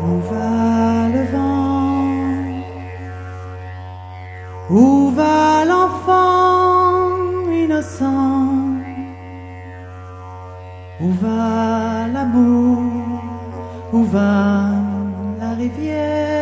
Où va le vent? Où va l'enfant innocent? Où va l'amour? Où va la rivière?